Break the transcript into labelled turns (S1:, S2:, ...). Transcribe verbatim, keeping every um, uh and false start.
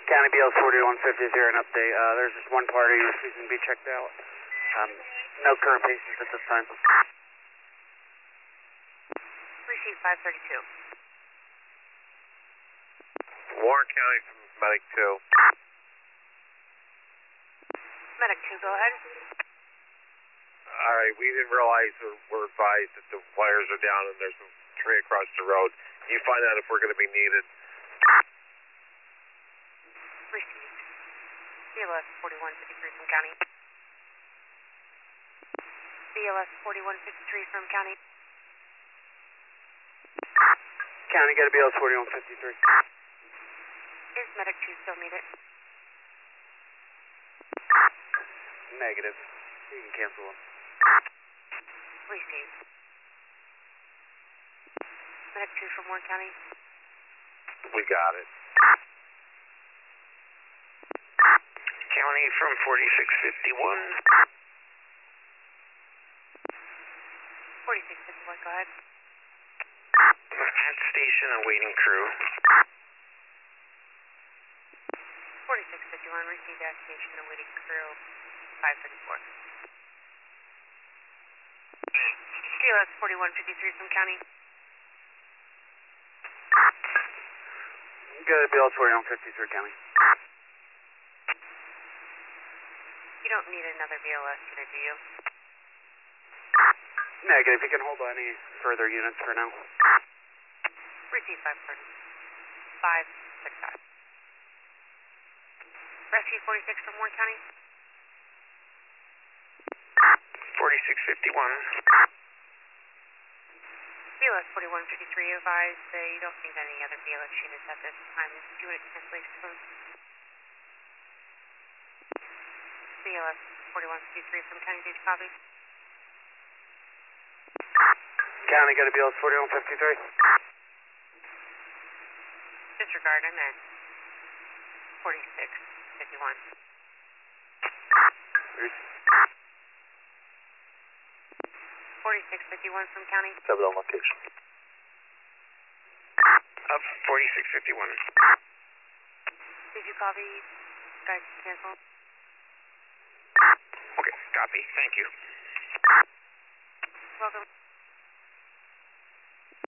S1: County B L forty-one fifty is here, an update. Uh, there's just one party refusing to be checked out. Um, no current patients at this time.
S2: Receive five thirty-two.
S3: Warren County from Medic two.
S2: Medic two, go ahead.
S3: Alright, we didn't realize or we're advised that the wires are down and there's a tree across the road. Can you find out if we're going to be needed?
S2: Received. B L S forty-one fifty-three from County. B L S forty-one fifty-three from County.
S1: County, got a B L S forty-one fifty-three.
S2: Is Medic two still needed?
S1: Negative. You can cancel them.
S2: Received. Medic two from Warren County.
S3: We got it.
S4: County from forty-six fifty-one.
S2: forty-six fifty-one, go ahead.
S4: At station awaiting crew.
S2: forty-six fifty-one, received at station awaiting crew. five thirty-four. B L S forty-one fifty-three from County.
S1: Got a B L S forty-one fifty-three, County.
S2: You don't need another B L S unit, do you?
S1: Negative. You can hold any further units for now.
S2: Receive five thirty. five thirty-five. Rescue forty-six from Warren County.
S4: forty-six fifty-one.
S2: B L S forty-one fifty-three advised that you don't need any other B L S units at this time. Unit cancellation phone. B L S forty-one fifty-three from County, did you copy?
S1: County, got a B L S forty-one fifty-three.
S2: Disregard, I meant forty-six fifty-one. forty-six fifty-one from County.
S3: Seven on location.
S4: Up forty-six fifty-one.
S2: Did you copy? Guys, cancel.
S4: Okay, copy. Thank you.
S2: Welcome.